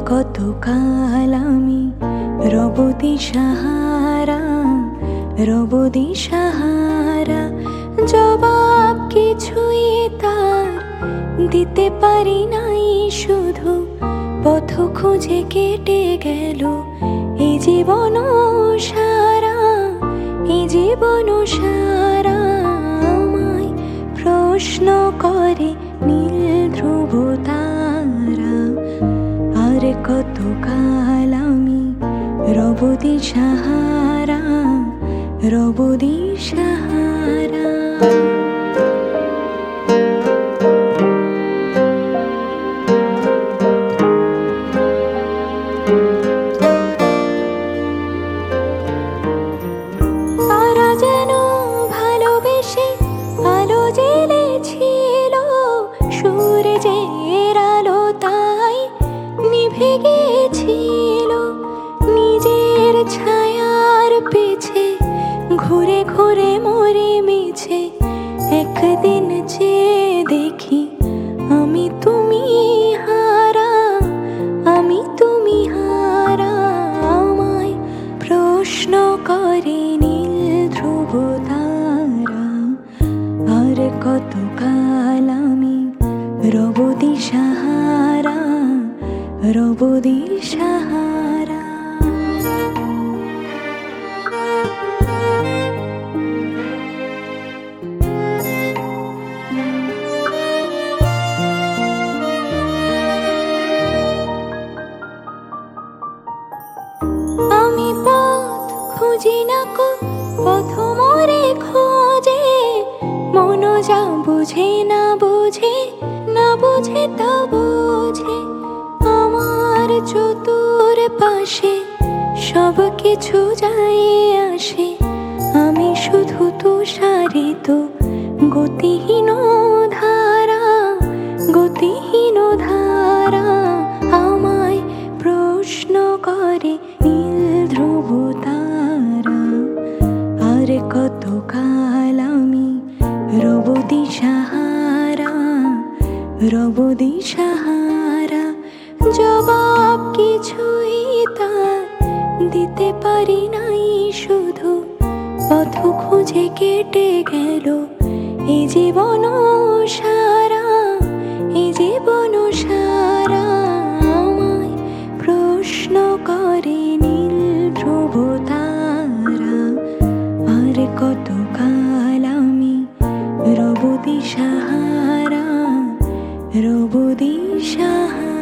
কতকাল আমি রব দিশাহারা, রব দিশাহারা। জবাব কিছুই তার দিতে পারি নাই, শুধু পথ খুঁজে কেটে গেল এই জীবন সারা, এই জীবন সারা। আমায় প্রশ্ন করে নীল ধ্রুব তারা, আর কতকাল আমি রব দিশাহারা, রব দিশাহারা। তারা যেন ভালোবেসে আলো জ্বেলেছিল, সূর্যের আলো তাই নিভে গিয়েছিল। নিজের ছায়ার পিছে ঘুরে ঘুরে মরে মিছে, একদিন যে দেখি আমি তুমি হারা, আমি তুমি হারা। আমায় প্রশ্ন করে নীল ধ্রুব তারা, আর কতকাল আমি রব দিশাহারা, রব দিশাহারা। আমি পথ খুঁজি না কো, পথ মোরে খোঁজে, মন যা বুঝে না বুঝে, না বুঝে তা বুঝে। আমার চতুর পাশে সব কিছু যায় আসে, আমি শুধু তুষারিত গতিহীন ধারা, গতিহীন ধারা। আমায় প্রশ্ন করে নীল ধ্রুব তারা, আর কতকাল আমি রব দিশাহারা, রব দিশাহারা। জবাব কিছুই তার দিতে পারি নাই, শুধু পথ খুঁজে কেটে গেল এই জীবন সারা, এই জীবন সারা। আমায় প্রশ্ন করে নীল ধ্রুব তারা, আর কতকাল আমি রব দিশাহারা, রব দিশাহারা।